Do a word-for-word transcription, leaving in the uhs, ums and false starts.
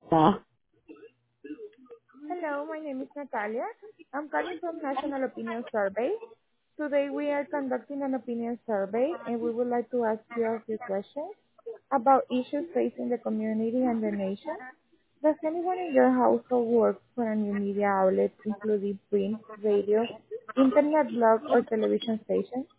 Uh, Hello, my name is Natalia. I'm calling from National Opinion Survey. Today we are conducting an opinion survey and we would like to ask you a few questions about issues facing the community and the nation. Does anyone in your household work for a new media outlet including print, radio, internet, blog, or television station?